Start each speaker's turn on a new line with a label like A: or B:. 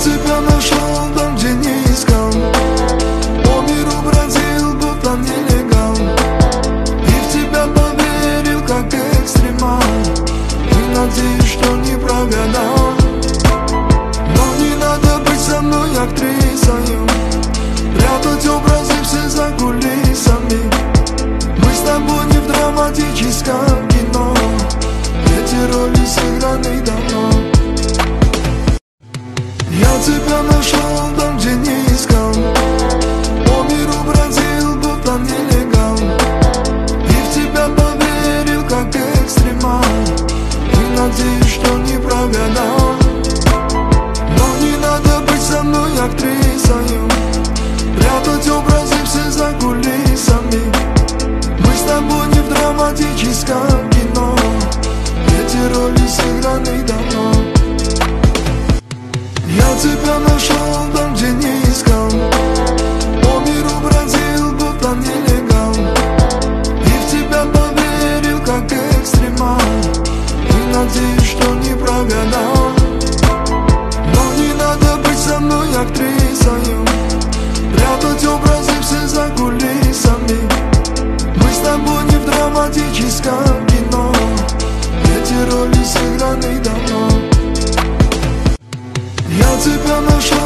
A: тебя нашел там, где не искал. По миру бродил, будто нелегал, и в тебя поверил, как экстремал. И надеюсь, что не прогадал. Но не надо быть со мной актрисою, прятать образы все за кулисами. Мы с тобой не в драматическом кино, эти роли сыграны давно. Я тебя нашел там, где не искал. По миру бродил, будто нелегал, и в тебя поверил, как экстремал. И надеюсь, что не прогадал. Но не надо быть со мной актрисою, прятать образы все за кулисами. Мы с тобой не в драматическом кино, эти роли сыграны давно. Я тебя нашел там, где не искал. По миру бродил, будто нелегал, и в тебя поверил, как экстремал. И надеюсь, что не прогадал. Но не надо быть со мной актрисою, прятать образы все за кулисами. Мы с тобой не в драматическом кино, эти роли сыграны давно. Я тебя нашел